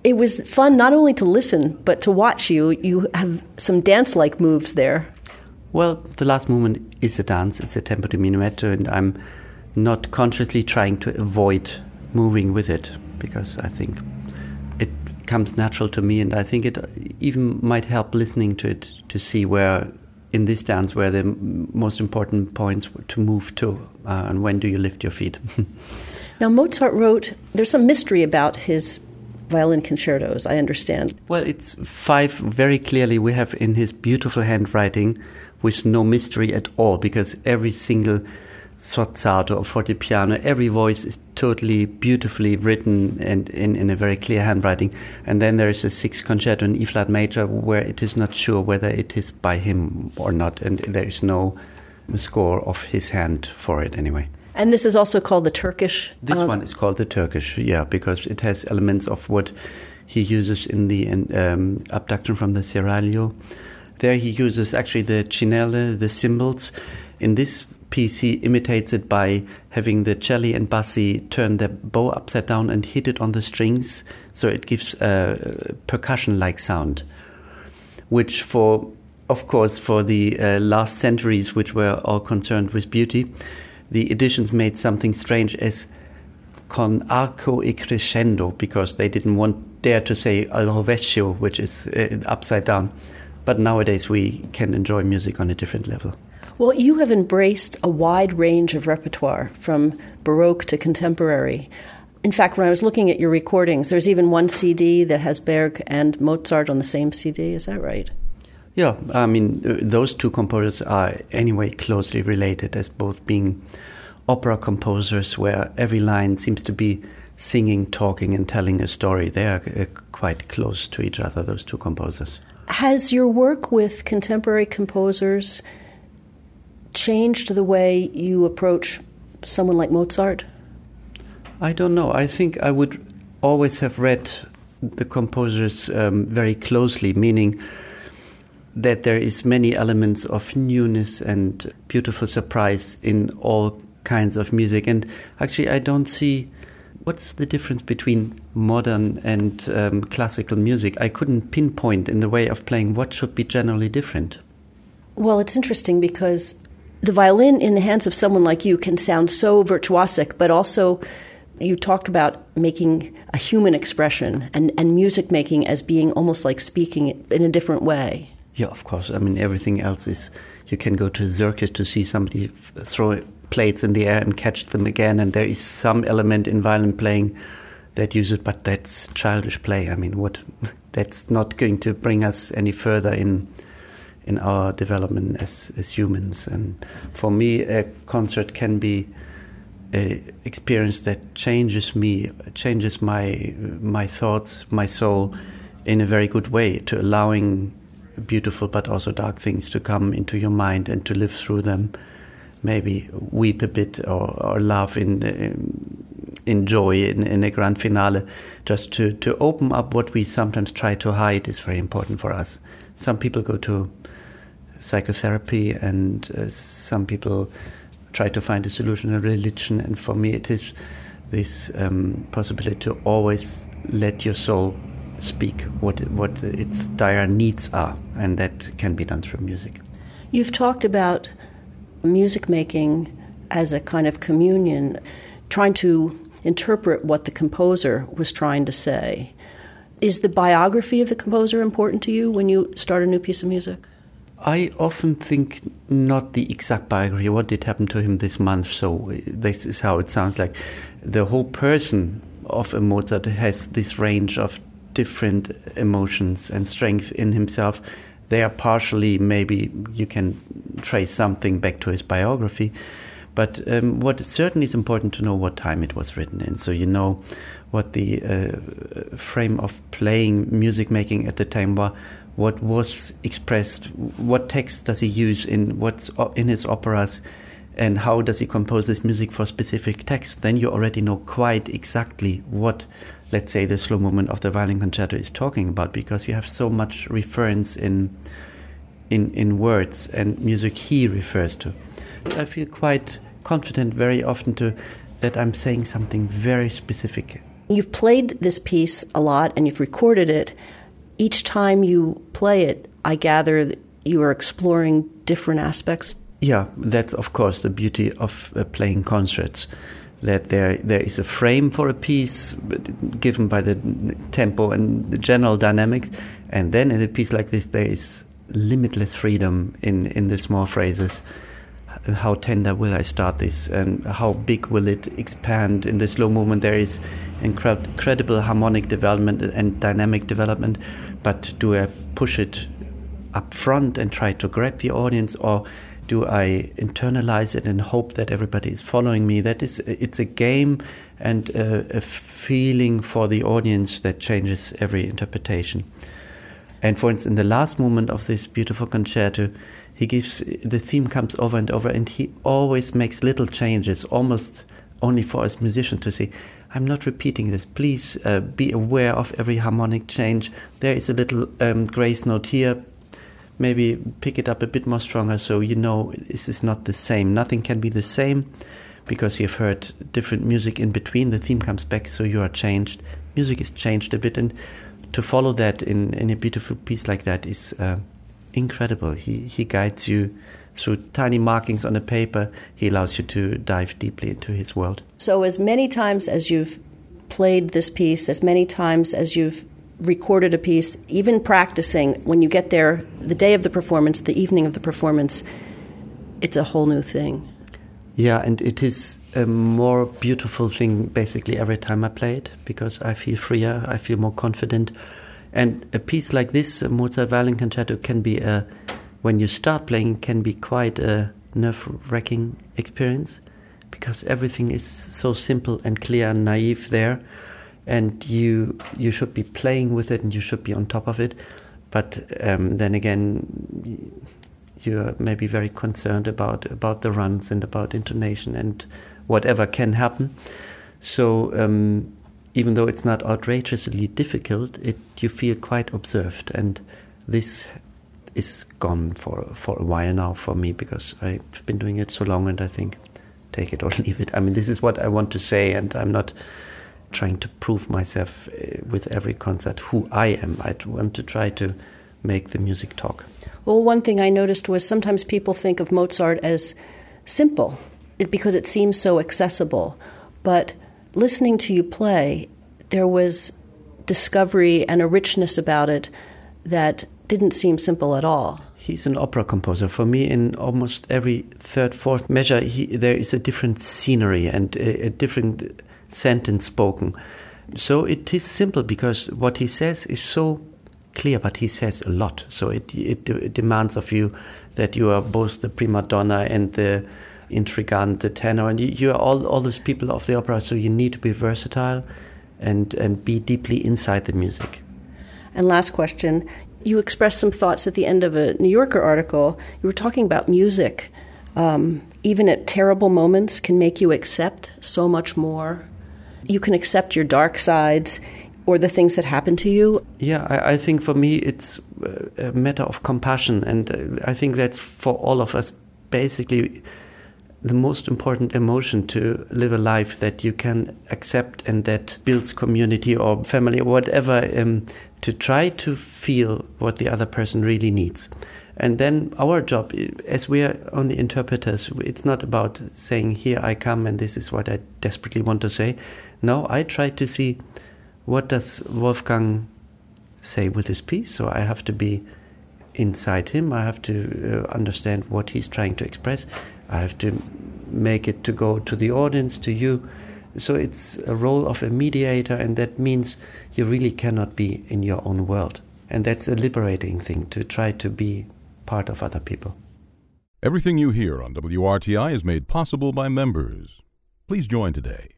it was fun not only to listen, but to watch you. You have some dance-like moves there. Well, the last movement is a dance. It's a tempo di minuetto, and I'm not consciously trying to avoid moving with it, because I think it comes natural to me, and I think it even might help listening to it to see where, in this dance, where the most important points to move to, and when do you lift your feet. Now, Mozart wrote, there's some mystery about his violin concertos, I understand. Well, it's 5 very clearly we have in his beautiful handwriting, with no mystery at all, because every single sforzato or fortepiano, every voice is totally beautifully written and in a very clear handwriting. And then there is a 6th concerto in E-flat major where it is not sure whether it is by him or not, and there is no score of his hand for it anyway. And this is also called the Turkish? This one is called the Turkish, yeah, because it has elements of what he uses in the abduction from the Seraglio. There he uses actually the cinelle, the cymbals. In this piece he imitates it by having the celli and bassi turn their bow upside down and hit it on the strings, so it gives a percussion-like sound, which of course for the last centuries, which were all concerned with beauty, the editions made something strange as con arco e crescendo, because they didn't dare to say al rovescio, which is upside down. But nowadays we can enjoy music on a different level. Well, you have embraced a wide range of repertoire, from Baroque to contemporary. In fact, when I was looking at your recordings, there's even one CD that has Berg and Mozart on the same CD. Is that right? Yeah, I mean, those two composers are anyway closely related, as both being opera composers where every line seems to be singing, talking, and telling a story. They are quite close to each other, those two composers. Has your work with contemporary composers changed the way you approach someone like Mozart? I don't know. I think I would always have read the composers very closely, meaning that there is many elements of newness and beautiful surprise in all kinds of music. And actually, I don't see what's the difference between modern and classical music. I couldn't pinpoint in the way of playing what should be generally different. Well, it's interesting because the violin in the hands of someone like you can sound so virtuosic, but also you talked about making a human expression and music making as being almost like speaking in a different way. Yeah, of course. I mean, everything else is, you can go to a circus to see somebody throw plates in the air and catch them again, and there is some element in violin playing that uses, but that's childish play. I mean, that's not going to bring us any further in our development as humans. And for me, a concert can be an experience that changes me, changes my thoughts, my soul in a very good way, to allowing beautiful but also dark things to come into your mind and to live through them. Maybe weep a bit or laugh in joy in a grand finale. Just to open up what we sometimes try to hide is very important for us. Some people go to psychotherapy, and some people try to find a solution in religion. And for me, it is this possibility to always let your soul speak what its dire needs are, and that can be done through music. You've talked about music making as a kind of communion, trying to interpret what the composer was trying to say. Is the biography of the composer important to you when you start a new piece of music? I often think not the exact biography, what did happen to him this month, so this is how it sounds like. The whole person of a Mozart has this range of different emotions and strength in himself. They are partially, maybe you can trace something back to his biography, but what certainly is important to know what time it was written in, so you know what the frame of playing, music making at the time was, what was expressed, what text does he use in what's in his operas, and how does he compose this music for specific text. Then you already know quite exactly what, let's say, the slow movement of the violin concerto is talking about, because you have so much reference in words and music he refers to. I feel quite confident very often that I'm saying something very specific You've played this piece a lot and you've recorded it. Each time you play it, I gather that you are exploring different aspects. Yeah, that's of course the beauty of playing concerts, that there is a frame for a piece given by the tempo and the general dynamics, and then in a piece like this there is limitless freedom in the small phrases. How tender will I start this, and how big will it expand? In the slow movement there is incredible harmonic development and dynamic development, but do I push it up front and try to grab the audience, or do I internalize it and hope that everybody is following me? It's a game and a feeling for the audience that changes every interpretation. And for instance, in the last movement of this beautiful concerto, the theme comes over and over, and he always makes little changes, almost only for us musicians to say, I'm not repeating this. Please be aware of every harmonic change. There is a little grace note here. Maybe pick it up a bit more stronger so you know this is not the same. Nothing can be the same because you've heard different music in between. The theme comes back, so you are changed. Music is changed a bit, and to follow that in a beautiful piece like that is incredible. He guides you through tiny markings on a paper. He allows you to dive deeply into his world. So as many times as you've played this piece, as many times as you've recorded a piece, even practicing, when you get there, the day of the performance, the evening of the performance, it's a whole new thing. Yeah, and it is a more beautiful thing basically every time I play it, because I feel freer, I feel more confident. And a piece like this, a Mozart Violin Concerto, can be when you start playing, can be quite a nerve-wracking experience, because everything is so simple and clear and naive there. And you should be playing with it and you should be on top of it. But then again, you're maybe very concerned about the runs and about intonation and whatever can happen. So even though it's not outrageously difficult, you feel quite observed. And this is gone for a while now for me, because I've been doing it so long, and I think take it or leave it. I mean, this is what I want to say, and I'm not trying to prove myself with every concert who I am. I want to try to make the music talk. Well, one thing I noticed was sometimes people think of Mozart as simple because it seems so accessible. But listening to you play, there was discovery and a richness about it that didn't seem simple at all. He's an opera composer. For me, in almost every third, fourth measure, there is a different scenery and a different sentence spoken. So it is simple because what he says is so clear, but he says a lot. So it demands of you that you are both the prima donna and the intrigante, the tenor, and you are all those people of the opera. So you need to be versatile and be deeply inside the music. And last question, you expressed some thoughts at the end of a New Yorker article. You were talking about music. Even at terrible moments can make you accept so much more. You can accept your dark sides or the things that happen to you. Yeah, I think for me it's a matter of compassion, and I think that's for all of us basically the most important emotion to live a life that you can accept and that builds community or family or whatever, to try to feel what the other person really needs. And then our job, as we are only interpreters, it's not about saying, here I come and this is what I desperately want to say. No, I try to see what does Wolfgang say with his piece. So I have to be inside him. I have to understand what he's trying to express. I have to make it to go to the audience, to you. So it's a role of a mediator, and that means you really cannot be in your own world. And that's a liberating thing, to try to be part of other people. Everything you hear on WRTI is made possible by members. Please join today